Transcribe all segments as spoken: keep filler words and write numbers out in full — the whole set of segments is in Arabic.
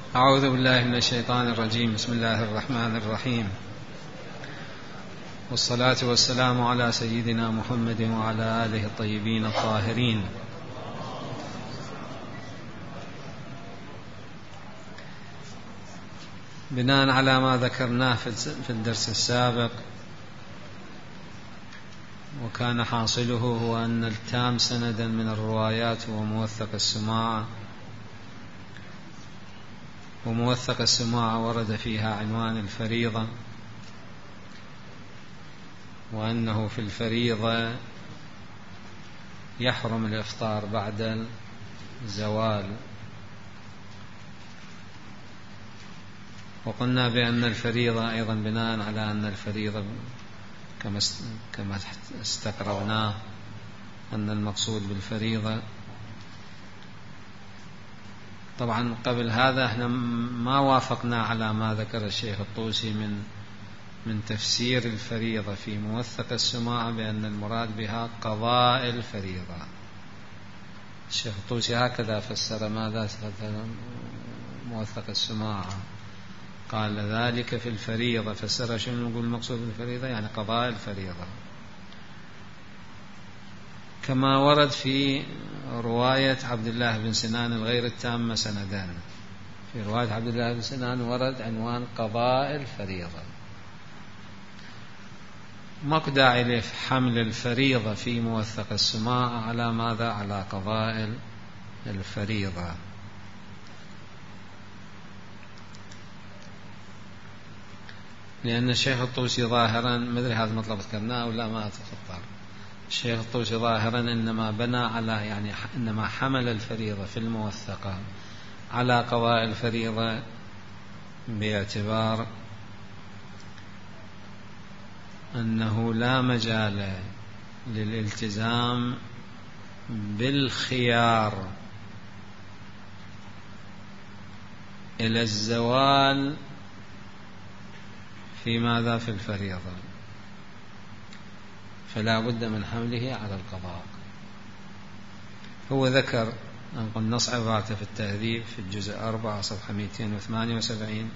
أعوذ بالله من الشيطان الرجيم. بسم الله الرحمن الرحيم، والصلاة والسلام على سيدنا محمد وعلى آله الطيبين الطاهرين. بناء على ما ذكرناه في الدرس السابق، وكان حاصله هو أن التام سندا من الروايات هو موثق السماع، وموثق السماع ورد فيها عنوان الفريضة، وأنه في الفريضة يحرم الإفطار بعد الزوال. وقلنا بأن الفريضة أيضا بناء على أن الفريضة كما استقرأناه أن المقصود بالفريضة، طبعا قبل هذا احنا ما وافقنا على ما ذكر الشيخ الطوسي من من تفسير الفريضة في موثق السماع بأن المراد بها قضاء الفريضة. الشيخ الطوسي هكذا فسر ماذا موثق السماع، قال ذلك في الفريضة، فسر شنو نقول المقصود بالفريضة يعني قضاء الفريضة، كما ورد في رواية عبد الله بن سنان الغير التامة سندان. في رواية عبد الله بن سنان ورد عنوان قضاء الفريضة، ماكو داعي لحمل الفريضة في موثق السماع على ماذا؟ على قضاء الفريضة. لأن الشيخ الطوسي ظاهرا مدري هذا المطلب ذكرناه ولا ما أتخطر، الشيخ الطوسي ظاهرا إنما بنى على يعني إنما حمل الفريضة في الموثقة على قضاء الفريضة باعتبار أنه لا مجال للالتزام بالخيار إلى الزوال في ماذا؟ في الفريضة، فلا بد من حمله على القضاء. هو ذكر أنقل نص عبارته في التهذيب في الجزء أربعة صفحة مئتين وثمانية وسبعين،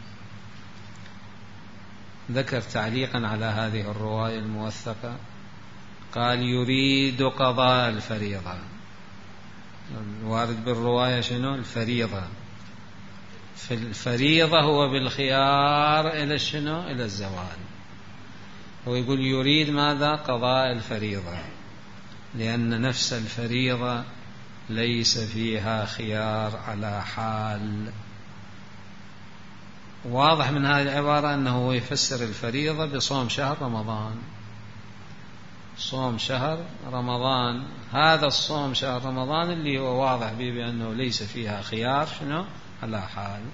ذكر تعليقا على هذه الرواية الموثقة، قال يريد قضاء الفريضة. الوارد بالرواية شنو؟ الفريضة. في الفريضة هو بالخيار إلى شنو؟ إلى الزوال. هو يقول يريد ماذا؟ قضاء الفريضة، لأن نفس الفريضة ليس فيها خيار على حال. واضح من هذه العبارة أنه يفسر الفريضة بصوم شهر رمضان. صوم شهر رمضان، هذا الصوم شهر رمضان اللي هو واضح به بأنه ليس فيها خيار شنو؟ على حال،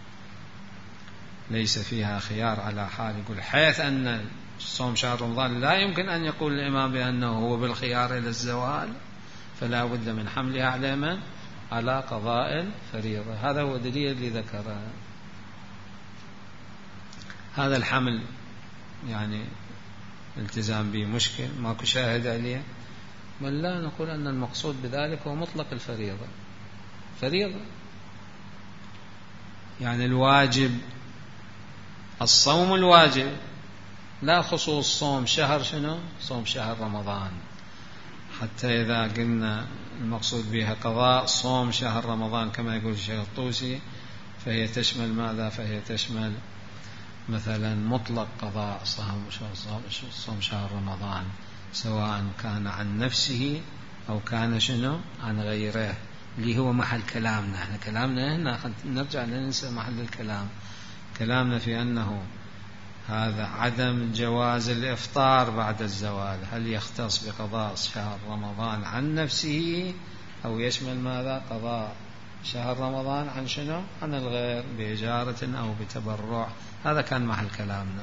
ليس فيها خيار على حال. يقول حيث أن صوم شهر رمضان لا يمكن أن يقول الإمام بأنه هو بالخيار إلى الزوال، فلا بد من حملها على من؟ على قضاء الفريضة. هذا هو الدليل اللي ذكره. هذا الحمل يعني التزام به مشكل، ماكو شاهد عليه، بل لا نقول أن المقصود بذلك هو مطلق الفريضة. فريضة يعني الواجب، الصوم الواجب، لا خصوص صوم شهر شنو؟ صوم شهر رمضان. حتى إذا قلنا المقصود بها قضاء صوم شهر رمضان كما يقول الشيخ الطوسي، فهي تشمل ماذا؟ فهي تشمل مثلا مطلق قضاء صوم شهر رمضان، سواء كان عن نفسه أو كان شنو؟ عن غيره، اللي هو محل كلامنا. احنا كلامنا هنا نرجع ننسى محل الكلام. كلامنا في أنه هذا عدم جواز الإفطار بعد الزوال، هل يختص بقضاء شهر رمضان عن نفسه أو يشمل ماذا؟ قضاء شهر رمضان عن شنو؟ عن الغير بإجارة أو بتبرع. هذا كان محل كلامنا.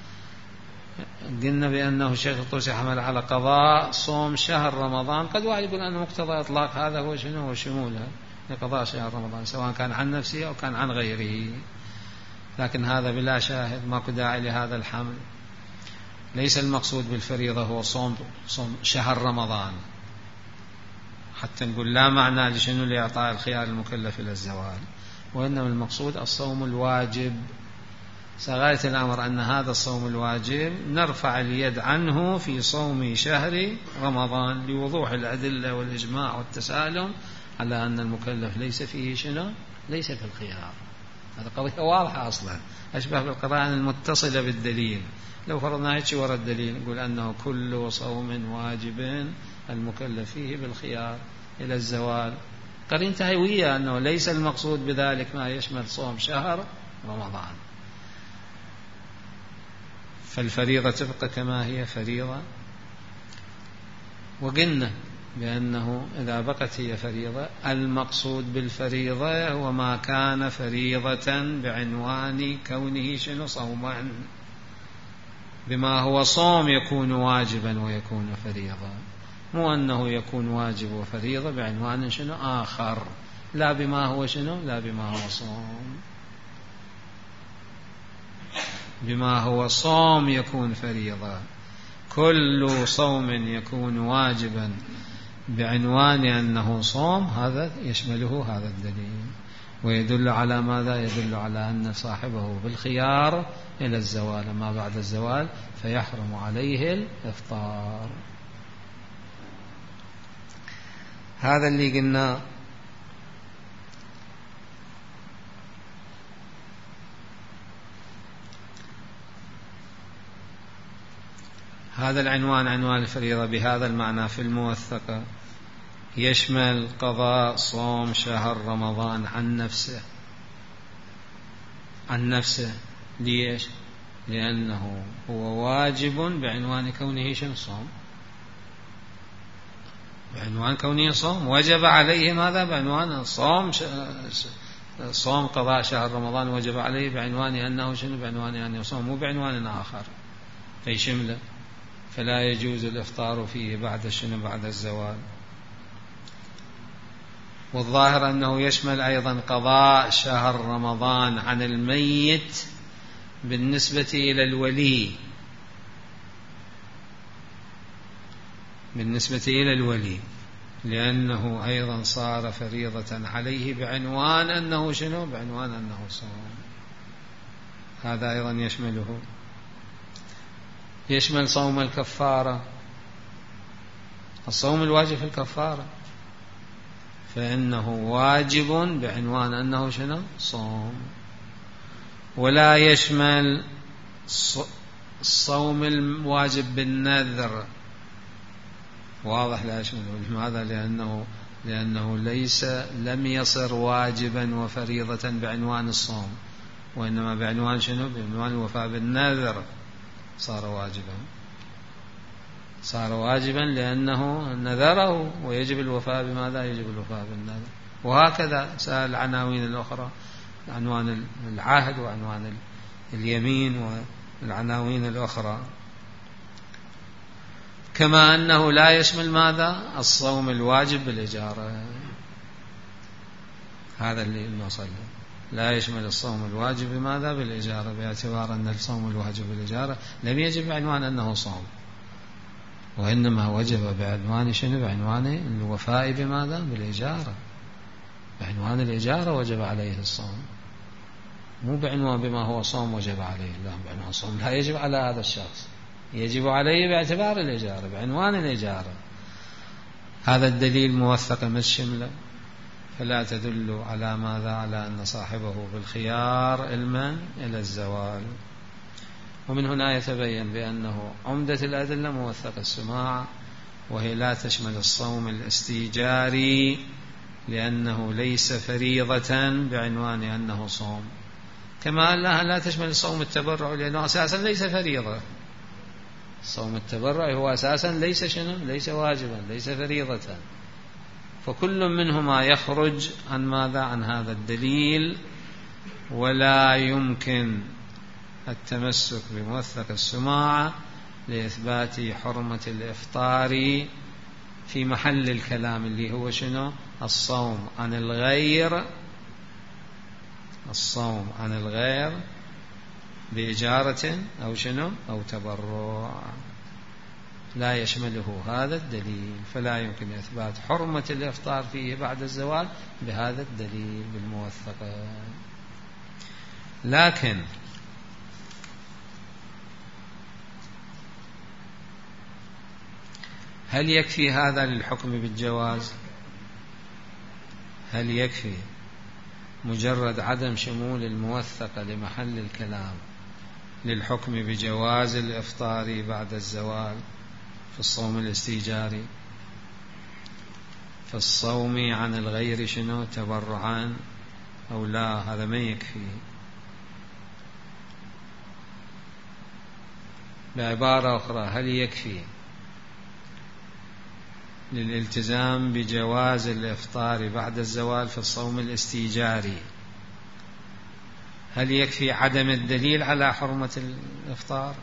قلنا بأنه الشيخ الطوسي حمل على قضاء صوم شهر رمضان. قد واحد يقول أن مقتضى إطلاق هذا هو شنو؟ هو شمولها لقضاء شهر رمضان سواء كان عن نفسه أو كان عن غيره، لكن هذا بلا شاهد، ماكو داعي لهذا الحمل. ليس المقصود بالفريضة هو صوم صوم شهر رمضان، حتى نقول لا معنى لشنو لإعطاء الخيار المكلف إلى الزوال، وإنما المقصود الصوم الواجب. سغاية الأمر أن هذا الصوم الواجب نرفع اليد عنه في صوم شهر رمضان لوضوح الأدلة والإجماع والتسالم على أن المكلف ليس فيه شنو؟ ليس في الخيار. هذا قضية واضحة أصلا، أشبه بالقرائن المتصلة بالدليل. لو فرضنا هيك ورا الدليل نقول أنه كل صوم واجب المكلف فيه بالخيار إلى الزوال، قرينة هوية أنه ليس المقصود بذلك ما يشمل صوم شهر رمضان. فالفريضة تبقى كما هي فريضة، وقلنا بأنه إذا بقت هي فريضة المقصود بالفريضة هو ما كان فريضة بعنوان كونه شنو؟ صوما، بما هو صوم يكون واجبا ويكون فريضة، مو أنه يكون واجب وفريضة بعنوان شنو آخر، لا بما هو شنو؟ لا بما هو صوم، بما هو صوم يكون فريضة. كل صوم يكون واجبا بعنوان أنه صوم هذا يشمله هذا الدليل، ويدل على ماذا؟ يدل على أن صاحبه بالخيار إلى الزوال، ما بعد الزوال فيحرم عليه الإفطار. هذا اللي قلنا هذا العنوان عنوان الفريضة بهذا المعنى في الموثقة يشمل قضاء صوم شهر رمضان عن نفسه، عن نفسه. ليش؟ لأنه هو واجب بعنوان كونه شنو؟ صوم، بعنوان كونه صوم، وجب عليه ماذا؟ بعنوان صوم صوم قضاء شهر رمضان وجب عليه بعنوان أنه شنو؟ بعنوان أنه صوم، مو بعنوان آخر فيشمله، فلا يجوز الإفطار فيه بعد شنو؟ بعد الزوال. والظاهر أنه يشمل أيضا قضاء شهر رمضان عن الميت بالنسبة إلى الولي، بالنسبة إلى الولي، لأنه أيضا صار فريضة عليه بعنوان أنه شنو؟ بعنوان أنه صوم. هذا أيضا يشمله. يشمل صوم الكفارة، الصوم الواجب في الكفارة، فإنه واجب بعنوان أنه شنو؟ صوم. ولا يشمل الصوم الواجب بالنذر، واضح لا يشمله. لماذا؟ لأنه لأنه ليس لم يصر واجبا وفريضة بعنوان الصوم، وإنما بعنوان شنو؟ بعنوان الوفاء بالنذر صار واجبا، صار واجبا لأنه نذره، ويجب الوفاء بماذا؟ يجب الوفاء بالنذر. وهكذا سائر العناوين الأخرى، عنوان العهد وعنوان اليمين والعناوين الأخرى. كما أنه لا يشمل ماذا؟ الصوم الواجب بالإجارة، هذا اللي نوصل لا يشمل الصوم الواجب بماذا؟ بالإجارة، باعتبار أن الصوم الواجب بالإجارة لم يجب بعنوان أنه صوم، وإنما وجب بعنوان شنو؟ بعنوان الوفاء بماذا؟ بالإجارة، بعنوان الإجارة وجب عليه الصوم، مو بعنوان بما هو صوم وجب عليه، لا، بعنوان صوم لا يجب على هذا الشخص، يجب عليه باعتبار الإجارة، بعنوان الإجارة. هذا الدليل موثق مشمل، فلا تدل على ماذا؟ على أن صاحبه بالخيار علما إلى الزوال. ومن هنا يتبين بأنه عمدة الأدلة موثق السماع، وهي لا تشمل الصوم الاستيجاري لأنه ليس فريضة بعنوان أنه صوم، كما أنها لا تشمل الصوم التبرع لأنه أساسا ليس فريضة. صوم التبرع هو أساسا ليس شنو؟ ليس واجبا، ليس فريضة. فكل منهما يخرج عن ماذا؟ عن هذا الدليل، ولا يمكن التمسك بموثق السماع لإثبات حرمة الإفطار في محل الكلام اللي هو شنو؟ الصوم عن الغير، الصوم عن الغير بإجارة أو شنو؟ أو تبرع. لا يشمله هذا الدليل، فلا يمكن إثبات حرمة الإفطار فيه بعد الزوال بهذا الدليل بالموثقة. لكن هل يكفي هذا للحكم بالجواز؟ هل يكفي مجرد عدم شمول الموثقة لمحل الكلام للحكم بجواز الإفطار بعد الزوال في الصوم الاستيجاري، في الصوم عن الغير شنو تبرعا أو لا؟ هذا ما يكفي. بعبارة أخرى، هل يكفي للالتزام بجواز الإفطار بعد الزوال في الصوم الاستيجاري، هل يكفي عدم الدليل على حرمة الإفطار؟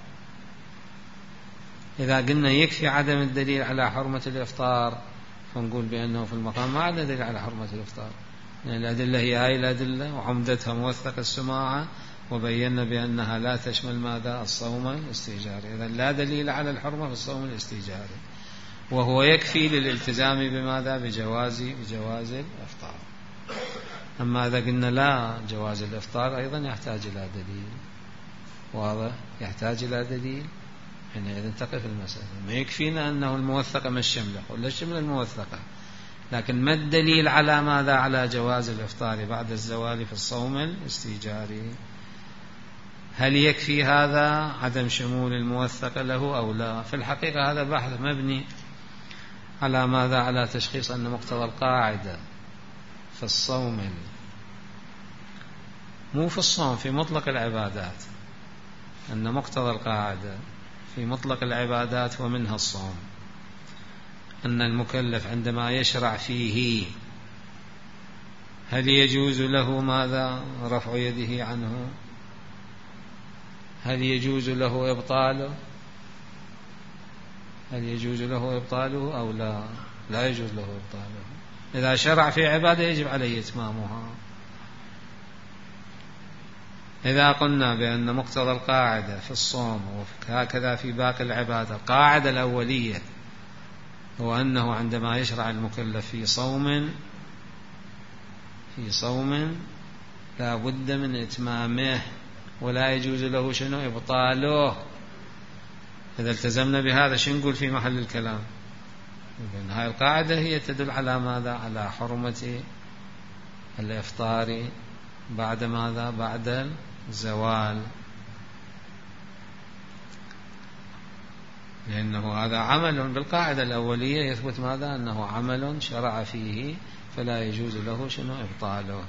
إذا قلنا يكفي عدم الدليل على حرمة الإفطار فنقول بأنه في المقام ما عندنا دليل على حرمة الإفطار، لأن الأدلة هي هاي الأدلة وعمدتها موثق السماعة، وبينا بأنها لا تشمل ماذا؟ الصوم الاستيجاري. إذن لا دليل على الحرمة في الصوم الاستيجاري، وهو يكفي للالتزام بماذا؟ بجواز بجواز الإفطار. أما إذا قلنا لا، جواز الإفطار أيضا يحتاج إلى دليل، واضح؟ يحتاج إلى دليل، حينئذ تقف المسألة. ما يكفينا أنه الموثقة ما الشملة ولا الشملة الموثقة، لكن ما الدليل على ماذا؟ على جواز الإفطار بعد الزوال في الصوم الاستيجاري. هل يكفي هذا عدم شمول الموثقة له أو لا؟ في الحقيقة هذا بحث مبني على ماذا؟ على تشخيص أن مقتضى القاعدة في الصوم، مو في الصوم، في مطلق العبادات، أن مقتضى القاعدة في مطلق العبادات ومنها الصوم أن المكلف عندما يشرع فيه هل يجوز له ماذا؟ رفع يده عنه؟ هل يجوز له إبطاله؟ هل يجوز له إبطاله أو لا؟ لا يجوز له إبطاله. إذا شرع في عبادة يجب عليه إتمامها. إذا قلنا بأن مقتضى القاعدة في الصوم وهكذا في باقي العبادة، القاعدة الأولية هو أنه عندما يشرع المكلف في صوم في صوم لا بد من إتمامه ولا يجوز له شنو؟ إبطاله. إذا التزمنا بهذا شو نقول في محل الكلام؟ لأن هاي القاعدة هي تدل على ماذا؟ على حرمة الإفطار بعد ماذا؟ بعد الزوال، لأنه هذا عمل بالقاعدة الأولية يثبت ماذا؟ أنه عمل شرع فيه فلا يجوز له شنو؟ إبطاله.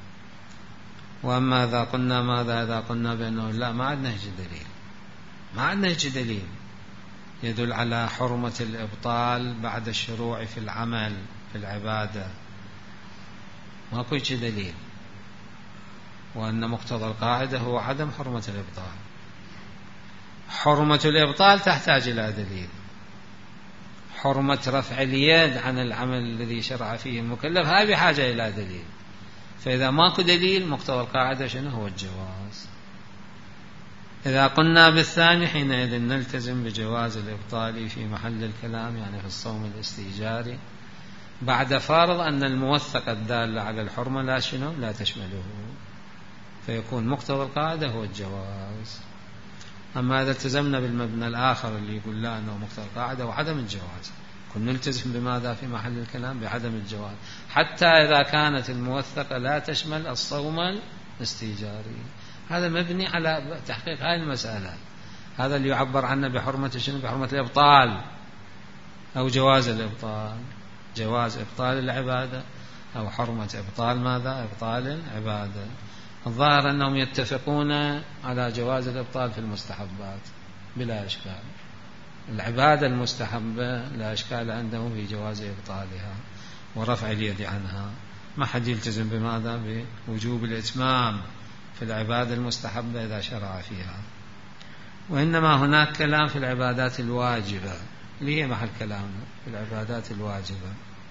وأما إذا قلنا ماذا؟ إذا قلنا بأنه لا، ما عندنا هيك دليل، ما عندنا هيك دليل يدل على حرمة الإبطال بعد الشروع في العمل في العبادة، ماكو هيك دليل، وأن مقتضى القاعدة هو عدم حرمة الإبطال. حرمة الإبطال تحتاج إلى دليل، حرمة رفع اليد عن العمل الذي شرع فيه المكلف هذه بحاجة إلى دليل. فإذا ماكو دليل مقتضى القاعدة شنو؟ هو الجواز. إذا قلنا بالثاني حينئذ نلتزم بجواز الإبطال في محل الكلام، يعني في الصوم الاستيجاري، بعد فرض أن الموثق الدال على الحرمة لا شنو؟ لا تشمله، فيكون مقتضى القاعدة هو الجواز. أما إذا التزمنا بالمبنى الآخر اللي يقول لا أنه مقتضى القاعدة وعدم الجواز، كنا نلتزم بماذا في محل الكلام؟ بعدم الجواز، حتى إذا كانت الموثقة لا تشمل الصوم الاستيجاري. هذا مبني على تحقيق هذه المسألة، هذا اللي يعبر عنه بحرمة شنو؟ بحرمة الإبطال أو جواز الإبطال، جواز إبطال العبادة أو حرمة إبطال ماذا؟ إبطال العبادة. الظاهر أنهم يتفقون على جواز الإبطال في المستحبات بلا إشكال، العبادة المستحبة لا إشكال عندهم في جواز إبطالها ورفع اليد عنها، ما حد يلتزم بماذا؟ بوجوب الإتمام في العبادة المستحبة إذا شرع فيها. وإنما هناك كلام في العبادات الواجبة اللي هي محل كلامنا، في العبادات الواجبة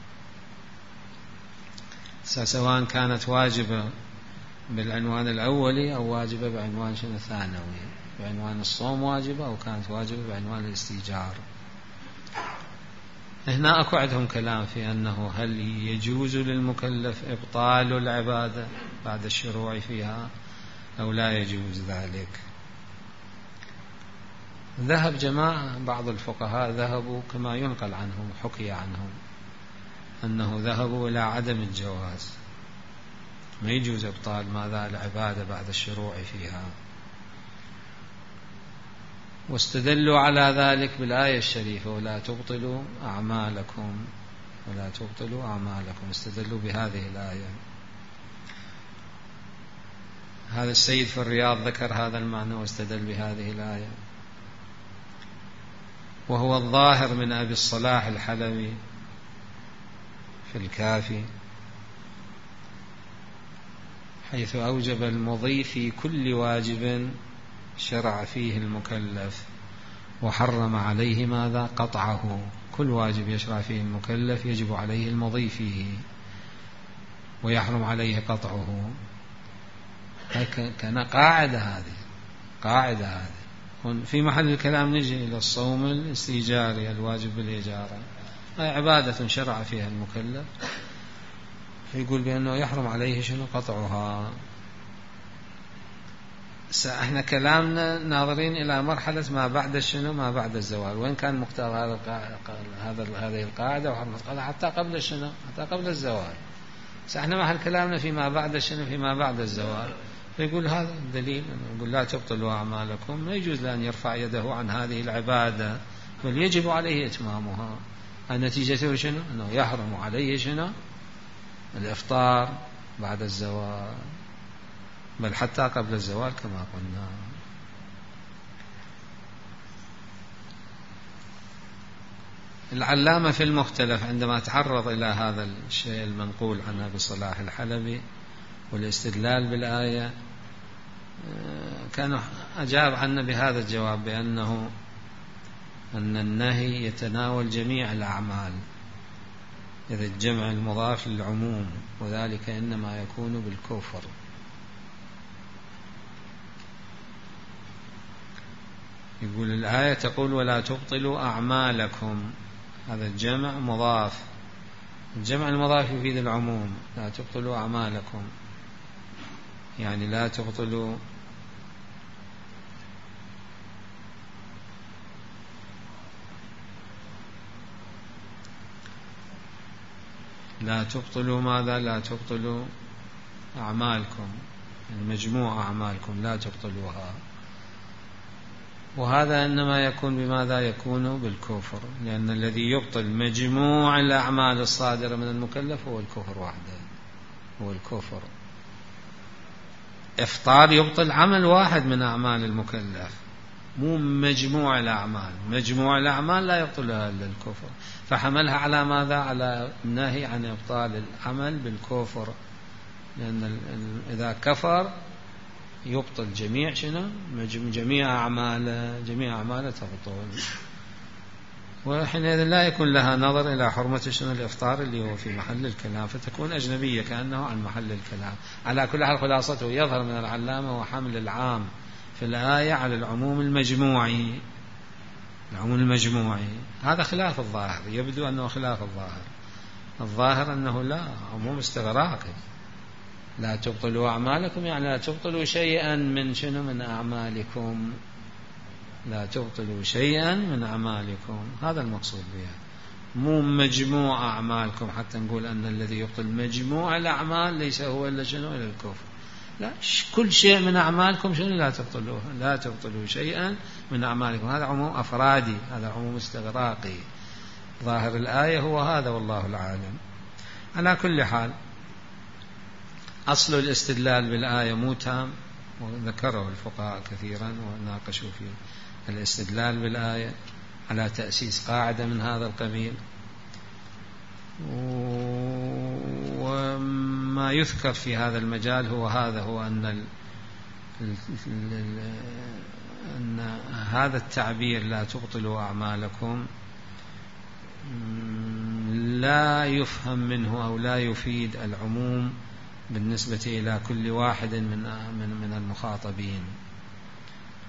سواء كانت واجبة بالعنوان الأولي أو واجبة بعنوان شنو؟ ثانوي، بعنوان الصوم واجبة أو كانت واجبة بعنوان الاستيجار. هنا أكو عندهم كلام في أنه هل يجوز للمكلف إبطال العبادة بعد الشروع فيها أو لا يجوز ذلك. ذهب جماعة بعض الفقهاء ذهبوا كما ينقل عنهم حكي عنهم أنه ذهبوا إلى عدم الجواز، ما يجوز إبطال ماذا العبادة بعد الشروع فيها، واستدلوا على ذلك بالآية الشريفة ولا تبطلوا أعمالكم ولا تبطلوا أعمالكم، استدلوا بهذه الآية. هذا السيد في الرياض ذكر هذا المعنى واستدل بهذه الآية، وهو الظاهر من أبي الصلاح الحلبي في الكافي، حيث أوجب المضي في كل واجب شرع فيه المكلف وحرم عليه ماذا قطعه. كل واجب يشرع فيه المكلف يجب عليه المضي فيه ويحرم عليه قطعه. كان قاعدة هذه قاعدة هذه في محل الكلام. نجي إلى الصوم الاستيجاري الواجب بالإجارة، هي عبادة شرع فيها المكلف، يقول بأنه يحرم عليه شنو قطعها. احنا كلامنا ناظرين إلى مرحلة ما بعد شنو ما بعد الزوال، وين كان مقتضى هذا هذا هذه القاعدة وحرمة القطع حتى قبل شنو حتى قبل الزوال. احنا محل كلامنا فيما بعد شنو فيما بعد الزوال، فيقول هذا الدليل، يقول لا تبطلوا أعمالكم، ما يجوز لأن يرفع يده عن هذه العبادة بل يجب عليه إتمامها. النتيجة شنو أنه يحرم عليه شنو الإفطار بعد الزوال، بل حتى قبل الزوال كما قلنا. العلامة في المختلف عندما تعرض إلى هذا الشيء المنقول عن أبي صلاح الحلبي والاستدلال بالآية، كان أجاب عنه بهذا الجواب بأنه أن النهي يتناول جميع الأعمال، إذا الجمع المضاف للعموم، وذلك إنما يكون بالكفر. يقول الآية تقول ولا تبطلوا أعمالكم، هذا الجمع مضاف، الجمع المضاف يفيد العموم، لا تبطلوا أعمالكم يعني لا تبطلوا لا تبطلوا ماذا لا تبطلوا أعمالكم، يعني مجموع أعمالكم لا تبطلوها. وهذا إنما يكون بماذا يكون بالكفر، لأن الذي يبطل مجموع الأعمال الصادرة من المكلف هو الكفر وحده، هو الكفر. إفطار يبطل عمل واحد من أعمال المكلف، مو مجموع الأعمال، مجموع الأعمال لا يبطلها إلا الكفر، فحملها على ماذا على النهي عن إبطال العمل بالكفر، لأن إذا كفر يبطل جميع شنو جميع أعماله جميع أعماله تبطل، وحينئذ لا يكون لها نظر إلى حرمة شنو الإفطار اللي هو في محل الكلام، فتكون أجنبية كأنه عن محل الكلام. على كل حال خلاصته يظهر من العلامة وحمل العام في الآية على العموم المجموعي، العموم المجموعي هذا خلاف الظاهر، يبدو أنه خلاف الظاهر. الظاهر أنه لا عموم استغراقي، لا تبطلوا أعمالكم يعني لا تبطلوا شيئا من شنو من أعمالكم، لا تبطلوا شيئا من أعمالكم، هذا المقصود بها، مو مجموع أعمالكم حتى نقول أن الذي يبطل مجموع الأعمال ليس هو إلا شنو إلى الكفر، لا كل شيء من أعمالكم شنو لا تبطلوه، لا تبطلوا شيئا من أعمالكم، هذا عموم أفرادي، هذا عموم استغراقي. ظاهر الآية هو هذا والله العالم. على كل حال أصل الاستدلال بالآية مو تام، وذكره الفقهاء كثيرا وناقشوا في الاستدلال بالآية على تأسيس قاعدة من هذا القبيل. وما يذكر في هذا المجال هو هذا، هو أن, ال... أن هذا التعبير لا تبطلوا أعمالكم لا يفهم منه أو لا يفيد العموم بالنسبة إلى كل واحد من من المخاطبين،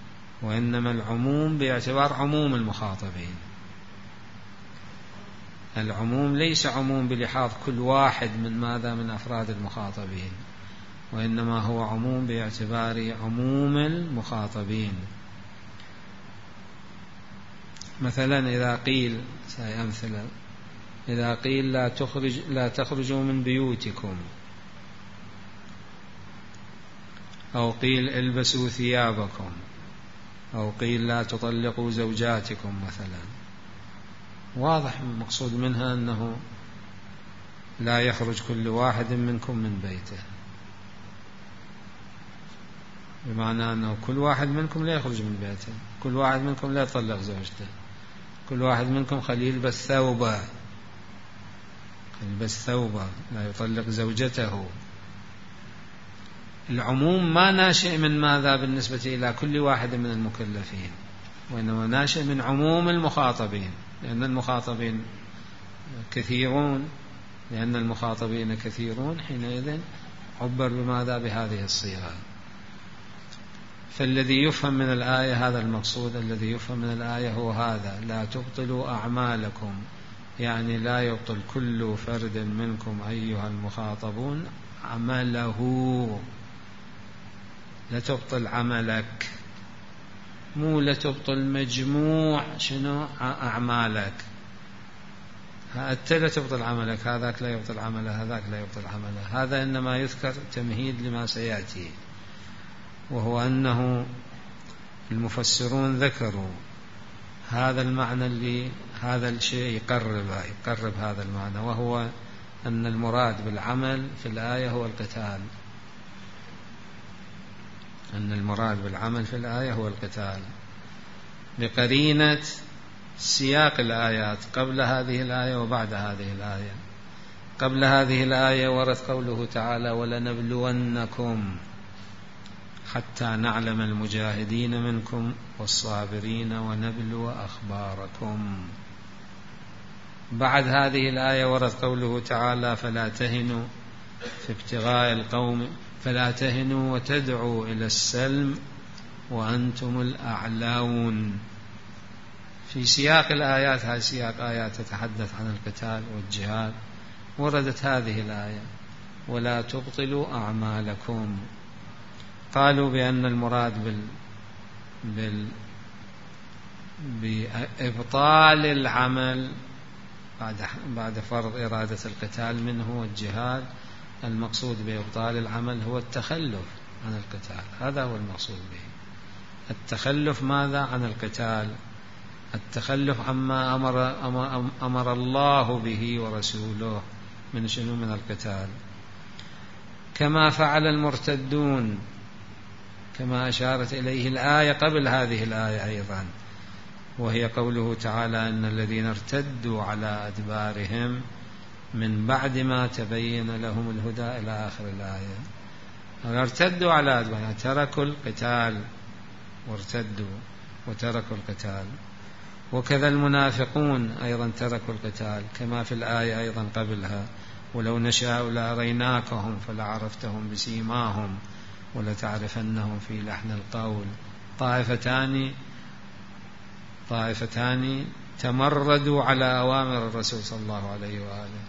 وإنما العموم باعتبار عموم المخاطبين. العموم ليس عموم بلحاظ كل واحد من ماذا من أفراد المخاطبين، وإنما هو عموم باعتبار عموم المخاطبين. مثلا إذا قيل أمثلة إذا قيل لا تخرج لا تخرجوا من بيوتكم، أو قيل البسوا ثيابكم، أو قيل لا تطلقوا زوجاتكم مثلا، واضح المقصود منها أنه لا يخرج كل واحد منكم من بيته، بمعنى أنه كل واحد منكم لا يخرج من بيته، كل واحد منكم لا يطلق زوجته، كل واحد منكم خليه يلبس ثوبه، يلبس ثوبه لا يطلق زوجته. العموم ما ناشئ من ماذا بالنسبة إلى كل واحد من المكلفين، وإنما ناشئ من عموم المخاطبين، لأن المخاطبين كثيرون لأن المخاطبين كثيرون حينئذ عبر بماذا بهذه الصيغة. فالذي يفهم من الآية هذا المقصود، الذي يفهم من الآية هو هذا: لا تبطلوا أعمالكم، يعني لا يبطل كل فرد منكم أيها المخاطبون عمله، لا تبطل عملك، مو لا تبطل مجموع شنو أعمالك. أنت لا تبطل عملك، هذاك لا يبطل عمله، هذاك لا يبطل عمله. هذا إنما يذكر تمهيد لما سيأتي، وهو أنه المفسرون ذكروا هذا المعنى اللي هذا الشيء يقرب يقرب هذا المعنى، وهو أن المراد بالعمل في الآية هو القتال، أن المراد بالعمل في الآية هو القتال، بقرينة سياق الآيات قبل هذه الآية وبعد هذه الآية. قبل هذه الآية ورد قوله تعالى: ولنبلونكم حتى نعلم المجاهدين منكم والصابرين ونبلو أخباركم. بعد هذه الآية ورد قوله تعالى: فلا تهنوا في ابتغاء القوم فلا تهنوا وتدعوا إلى السلم وأنتم الأعلون. في سياق الآيات، هذه سياق آيات تتحدث عن القتال والجهاد، وردت هذه الآية: ولا تبطلوا أعمالكم. قالوا بأن المراد بال... بال... بإبطال العمل بعد بعد فرض إرادة القتال منه والجهاد، المقصود بإبطال العمل هو التخلف عن القتال، هذا هو المقصود به. التخلف ماذا؟ عن القتال، التخلف عما أمر, أمر, أمر الله به ورسوله من شنو؟ من القتال، كما فعل المرتدون، كما أشارت إليه الآية قبل هذه الآية أيضا، وهي قوله تعالى: إن الذين ارتدوا على أدبارهم من بعد ما تبين لهم الهدى إلى آخر الآية. ارتدوا على أدبارهم، تركوا القتال وارتدوا وتركوا القتال. وكذا المنافقون أيضا تركوا القتال، كما في الآية أيضا قبلها: ولو نشاء لأريناكهم فلعرفتهم بسيماهم ولتعرفنهم في لحن القول. طائفتان طائفتان تمردوا على أوامر الرسول صلى الله عليه وآله: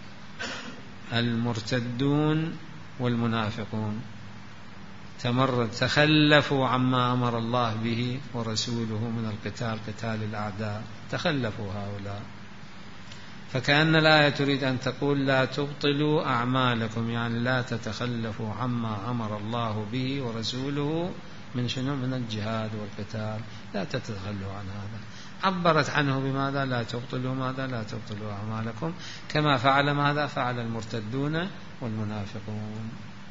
المرتدون والمنافقون، تمرد تخلفوا عما أمر الله به ورسوله من القتال، قتال الأعداء، تخلفوا هؤلاء. فكأن الآية تريد أن تقول: لا تبطلوا أعمالكم، يعني لا تتخلفوا عما أمر الله به ورسوله من شنو؟ من الجهاد والقتال، لا تتخلوا عن هذا. عبرت عنه بماذا؟ لا تبطلوا ماذا؟ لا تبطلوا أعمالكم، كما فعل ماذا؟ فعل المرتدون والمنافقون.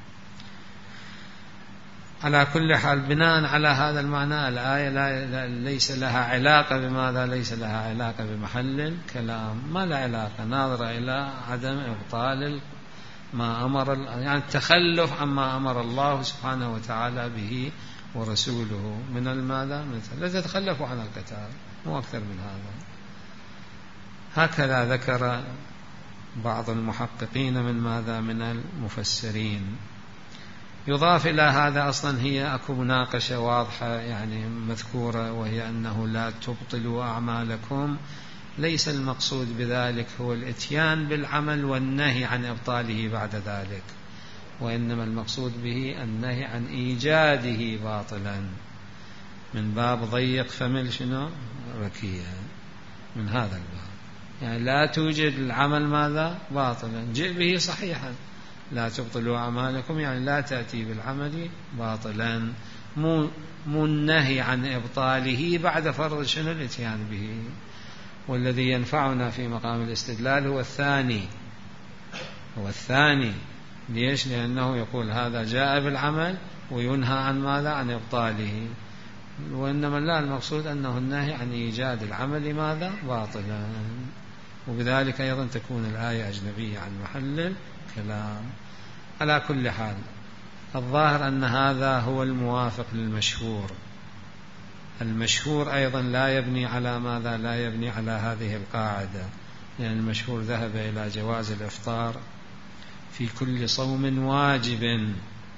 على كل حال، بناء على هذا المعنى الآية لا ليس لها علاقة بماذا؟ ليس لها علاقة بمحل الكلام، ما لا علاقة، ناظرة إلى عدم إبطال ما أمر، يعني التخلف عما أمر الله سبحانه وتعالى به ورسوله من الماذا؟ لا تتخلفوا عن القتال، مو أكثر من هذا. هكذا ذكر بعض المحققين من ماذا؟ من المفسرين. يضاف إلى هذا أصلا هي أكو مناقشة واضحة يعني مذكورة، وهي أنه لا تبطلوا أعمالكم، ليس المقصود بذلك هو الإتيان بالعمل والنهي عن إبطاله بعد ذلك، وإنما المقصود به النهي عن إيجاده باطلا، من باب ضيق فمل شنو ركية، من هذا الباب. يعني لا توجد العمل ماذا باطلا، جئ به صحيحا، لا تبطلوا أعمالكم، يعني لا تأتي بالعمل باطلا، مو مو النهي عن إبطاله بعد فرض شنو الإتيان به. والذي ينفعنا في مقام الاستدلال هو الثاني، هو الثاني. ليش؟ لأنه يقول هذا جاء بالعمل وينهى عن ماذا؟ عن إبطاله. وإنما لا، المقصود أنه النهي عن إيجاد العمل ماذا؟ باطلا. وبذلك أيضا تكون الآية أجنبية عن محل الكلام. على كل حال الظاهر أن هذا هو الموافق للمشهور. المشهور أيضا لا يبني على ماذا؟ لا يبني على هذه القاعدة، لأن المشهور ذهب إلى جواز الإفطار في كل صوم واجب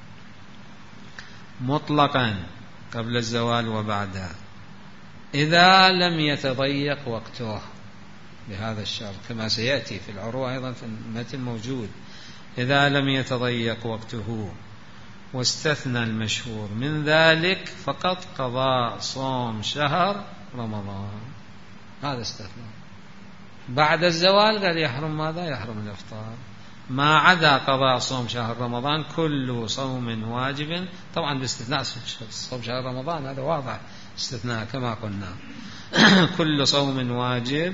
مطلقا قبل الزوال وبعدها، إذا لم يتضيق وقته، بهذا الشرط كما سيأتي في العروة أيضا في المتن موجود، إذا لم يتضيق وقته. واستثنى المشهور من ذلك فقط قضاء صوم شهر رمضان، هذا استثنى. بعد الزوال قال يحرم ماذا؟ يحرم الإفطار. ما عدا قضاء صوم شهر رمضان كل صوم واجب، طبعا باستثناء صوم شهر رمضان، هذا واضح استثناء كما قلنا. كل صوم واجب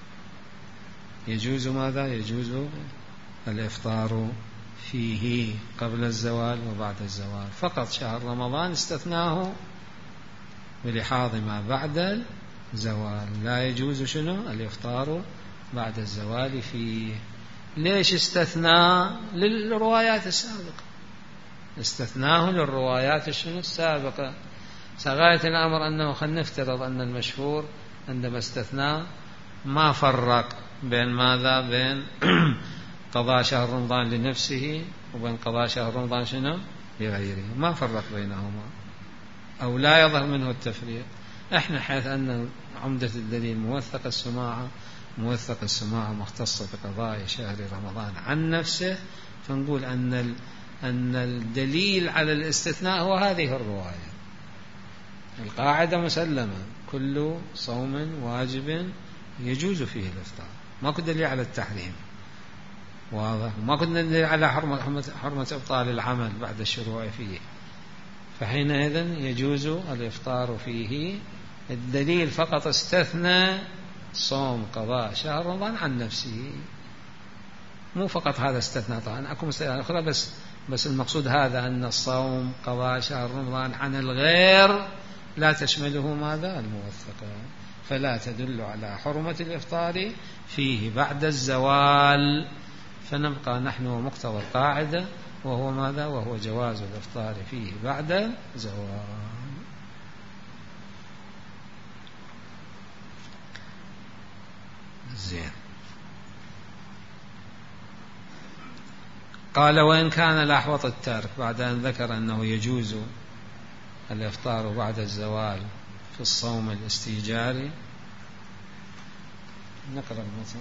يجوز ماذا؟ يجوز الإفطار فيه قبل الزوال وبعد الزوال. فقط شهر رمضان استثناه بلحاظ ما بعد الزوال، لا يجوز شنو؟ الإفطار بعد الزوال فيه. ليش استثناه؟ للروايات السابقة، استثناه للروايات شنو السابقة. سغاية الأمر أنه خلينا نفترض أن المشهور عندما استثناه ما فرق بين ماذا؟ بين قضاء شهر رمضان لنفسه وبين قضاء شهر رمضان شنو لغيره، ما فرق بينهما أو لا يظهر منه التفريق. احنا حيث أن عمدة الدليل موثق السماعة، موثق السماعة مختصة بقضاء شهر رمضان عن نفسه، فنقول أن أن الدليل على الاستثناء هو هذه الرواية. القاعدة مسلمة، كل صوم واجب يجوز فيه الإفطار، ما كنت دليل على التحريم، واضح، ما كنا ندري على حرمة, حرمة إبطال العمل بعد الشروع فيه، فحينئذ يجوز الإفطار فيه. الدليل فقط استثنى صوم قضاء شهر رمضان عن نفسه، مو فقط هذا استثنى، طبعا أكو مستثنى أخرى، بس بس المقصود هذا أن الصوم قضاء شهر رمضان عن الغير لا تشمله ماذا؟ الموثقة، فلا تدل على حرمة الإفطار فيه بعد الزوال. فنبقى نحن مقتضى القاعدة، وهو ماذا؟ وهو جواز الإفطار فيه بعد زوال. زين. قال وإن كان الأحوط الترك، بعد أن ذكر أنه يجوز الإفطار بعد الزوال في الصوم الاستيجاري. نقرأ المثل.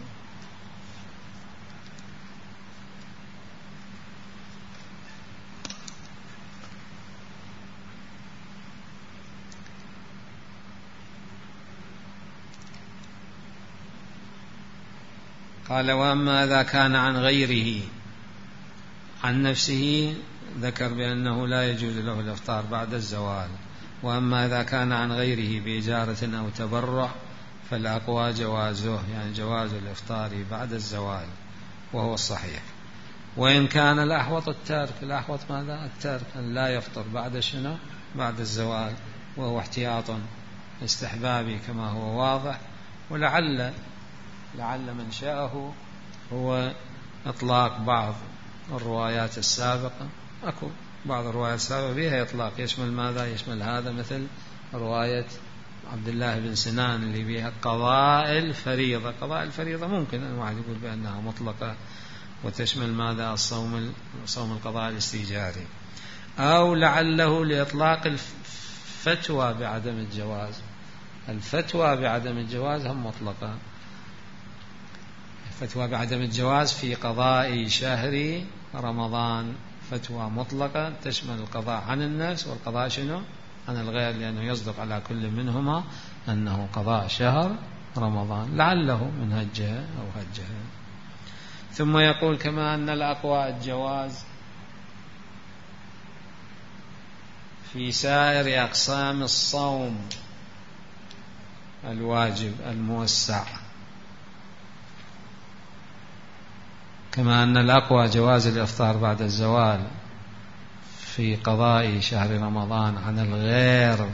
قال وأما إذا كان عن غيره، عن نفسه ذكر بأنه لا يجوز له الإفطار بعد الزوال. وأما إذا كان عن غيره بإجارة أو تبرع فالأقوى جوازه، يعني جواز الإفطار بعد الزوال، وهو الصحيح. وإن كان الأحوط الترك، الأحوط ماذا؟ الترك، أن لا يفطر بعد شنو؟ بعد الزوال، وهو احتياط استحبابي كما هو واضح. ولعل لعل من شاءه هو إطلاق بعض الروايات السابقة، أكو بعض الروايات السابقة فيها إطلاق يشمل ماذا؟ يشمل هذا، مثل رواية عبد الله بن سنان اللي بها قضاء الفريضة. قضاء الفريضة ممكن أن واحد يقول بأنها مطلقة وتشمل ماذا؟ الصوم صوم القضاء الاستيجاري. أو لعله لإطلاق الفتوى بعدم الجواز، الفتوى بعدم الجواز هم مطلقة، فتوى بعدم الجواز في قضاء شهر رمضان، فتوى مطلقة تشمل القضاء عن النفس والقضاء شنو عن الغير، لأنه يصدق على كل منهما أنه قضاء شهر رمضان، لعله من هجها أو هجها. ثم يقول كما أن الأقوى الجواز في سائر أقسام الصوم الواجب الموسع، كما أن الأقوى جواز الإفطار بعد الزوال في قضاء شهر رمضان عن الغير،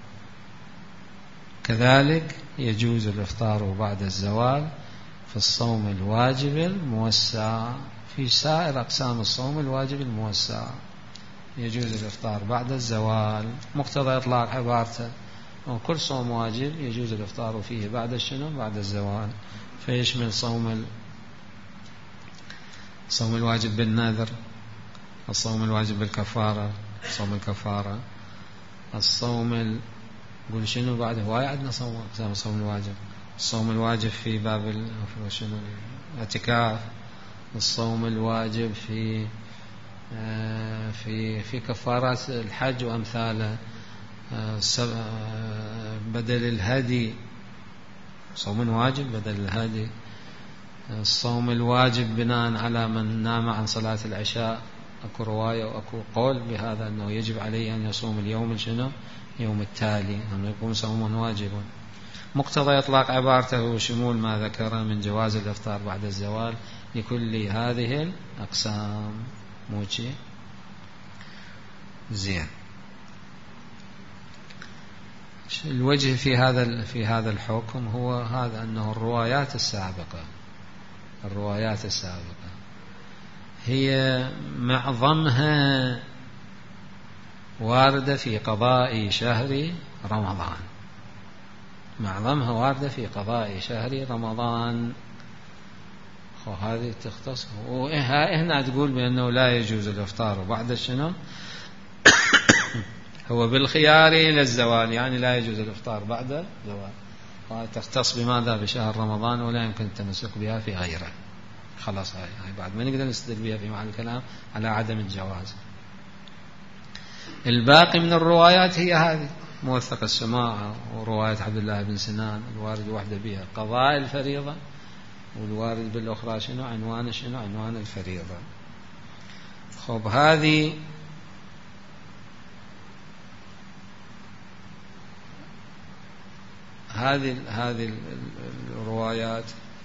كذلك يجوز الإفطار بعد الزوال في الصوم الواجب الموسع. في سائر أقسام الصوم الواجب الموسع يجوز الإفطار بعد الزوال، مقتضى إطلاق عبارته وكل صوم واجب يجوز الإفطار فيه بعد الشنو بعد الزوال، فيشمل صوم الصوم الواجب بالنذر، الصوم الواجب بالكفارة، صوم الكفارة، الصوم ال... قول شنو بعد هواي عندنا صوم أقسام الصوم الواجب، الصوم الواجب في باب ال... شنو الاعتكاف، الصوم الواجب في آه في في كفارات الحج وأمثاله، آه بدل الهدي صوم واجب بدل الهدي، الصوم الواجب بناء على من نام عن صلاة العشاء، أكو رواية وأكو قول بهذا أنه يجب عليه أن يصوم اليوم شنو يوم التالي، أنه يكون صوما واجبا. مقتضى إطلاق عبارته وشمول ما ذكر من جواز الإفطار بعد الزوال لكل هذه الأقسام. موجي زين. الوجه في هذا في هذا الحكم هو هذا أنه الروايات السابقة الروايات السابقة هي معظمها واردة في قضاء شهر رمضان، معظمها واردة في قضاء شهر رمضان. وهذه تختص هنا تقول بأنه لا يجوز الإفطار بعد شنو هو بالخيار إلى الزوال، يعني لا يجوز الإفطار بعد الزوال، تختص بماذا بشهر رمضان ولا يمكن التمسك بها في غيره. خلاص هاي, هاي بعد ما نقدر نستدل بها في معنى الكلام على عدم الجواز. الباقي من الروايات هي هذه موثق السماع ورواية عبد الله بن سنان الوارد وحده بها قضاء الفريضة، والوارد بالأخرى شنو عنوان شنو عنوان الفريضة. خب هذه هذه هذه الروايات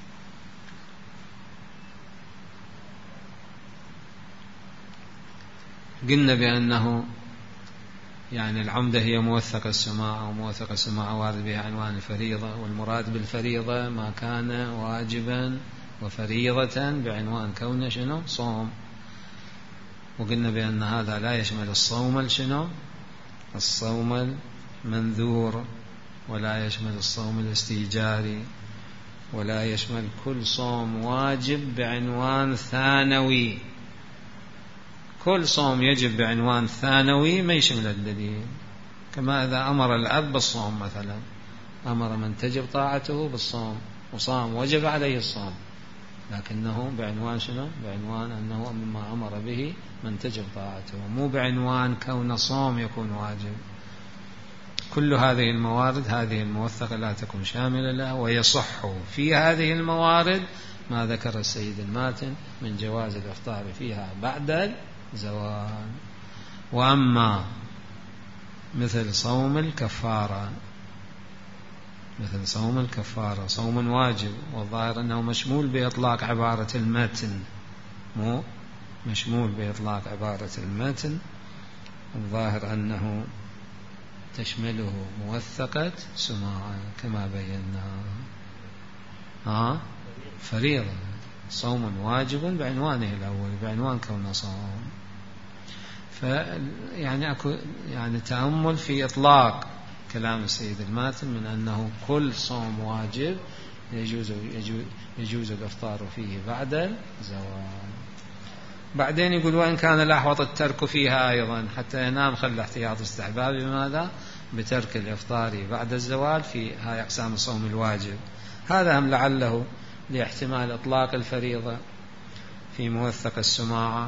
قلنا بأنه يعني العمدة هي موثق السماع، وموثق السماع وارد بها عنوان الفريضة، والمراد بالفريضة ما كان واجبا وفريضة بعنوان كونه شنو صوم. وقلنا بأن هذا لا يشمل الصوم الشنو الصوم المنذور، ولا يشمل الصوم الاستيجاري، ولا يشمل كل صوم واجب بعنوان ثانوي. كل صوم يجب بعنوان ثانوي ما يشمل الدليل، كما إذا أمر الأب بالصوم مثلا، أمر من تجب طاعته بالصوم وصام وجب عليه الصوم، لكنه بعنوان شنو بعنوان أنه مما أمر به من تجب طاعته، مو بعنوان كون صوم يكون واجب. كل هذه الموارد هذه الموثقة لا تكون شاملة له، ويصح في هذه الموارد ما ذكر السيد الماتن من جواز الإفطار فيها بعد الزوال. وأما مثل صوم الكفارة مثل صوم الكفارة صوم واجب، والظاهر أنه مشمول بإطلاق عبارة المتن، مو مشمول بإطلاق عبارة المتن، الظاهر أنه تشمله موثقة سماعا كما بينا. ها فريضة صوم واجب بعنوانه الأول بعنوان كونه صوم. فيعني أكو يعني تأمل في إطلاق كلام السيد الماتن من أنه كل صوم واجب يجوز يجوز, يجوز الإفطار فيه بعد الزوال. بعدين يقول وإن كان الأحوط الترك فيها أيضا حتى ينام خل احتياط استحباب بماذا بترك الإفطار بعد الزوال في هاي أقسام الصوم الواجب. هذا هم لعله لاحتمال إطلاق الفريضة في موثق السماعة،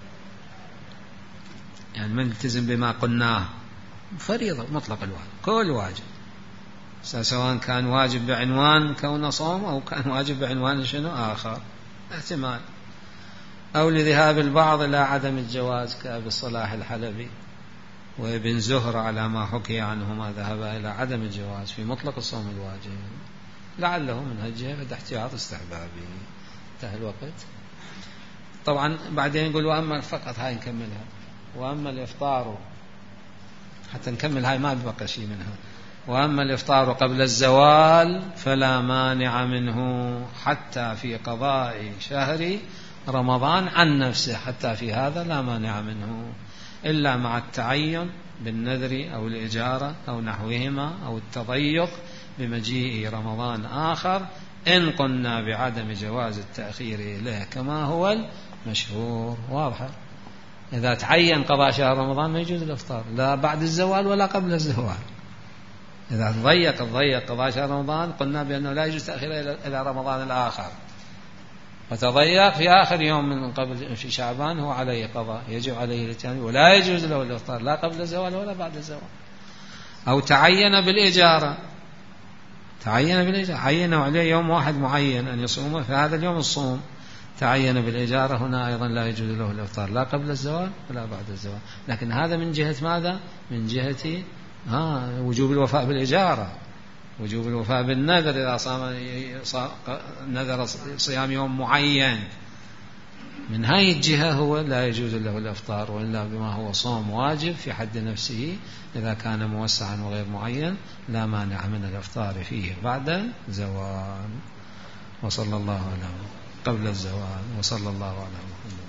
يعني ملتزم بما قلناه، فريضة مطلق الواجب، كل واجب، سواء كان واجب بعنوان كونه صوم أو كان واجب بعنوان شنو آخر، احتمال. أو لذهاب البعض إلى عدم الجواز كأبي الصلاح الحلبي وابن زهر على ما حكي عنهما ذهبا إلى عدم الجواز في مطلق الصوم الواجب، لعله من هالجهة فد احتياط استحبابي. انتهى الوقت. طبعا بعدين يقول وأما فقط هاي نكملها، وأما الإفطار، حتى نكمل هاي ما بقى شيء منها. وأما الإفطار قبل الزوال فلا مانع منه حتى في قضاء شهر رمضان عن نفسه، حتى في هذا لا مانع منه إلا مع التعين بالنذر أو الإجارة أو نحوهما أو التضيق بمجيء رمضان آخر، إن قلنا بعدم جواز التأخير إليه كما هو المشهور. واضحة. إذا تعين قضاء شهر رمضان ما يجوز الإفطار لا بعد الزوال ولا قبل الزوال. إذا تضيق تضيق قضاء شهر رمضان قلنا بأنه لا يجوز تأخيره إلى رمضان الآخر، وتضيق في آخر يوم من قبل في شعبان هو عليه قضاء، يجب عليه الاتيان ولا يجوز له الإفطار لا قبل الزوال ولا بعد الزوال. أو تعين بالإجارة، تعين بالإجارة، عينوا عليه يوم واحد معين أن يصومه في هذا اليوم الصوم، تعين بالإجارة، هنا أيضا لا يجوز له الإفطار لا قبل الزوال ولا بعد الزوال. لكن هذا من جهة ماذا؟ من جهة آه وجوب الوفاء بالإجارة، وجوب الوفاء بالنذر إذا صام نذر صيام يوم معين، من هاي الجهة هو لا يجوز له الإفطار، وإلا بما هو صوم واجب في حد نفسه إذا كان موسعا وغير معين لا مانع من الإفطار فيه بعد الزوال. وصلى الله على قبل الزوال وصلى الله على محمد.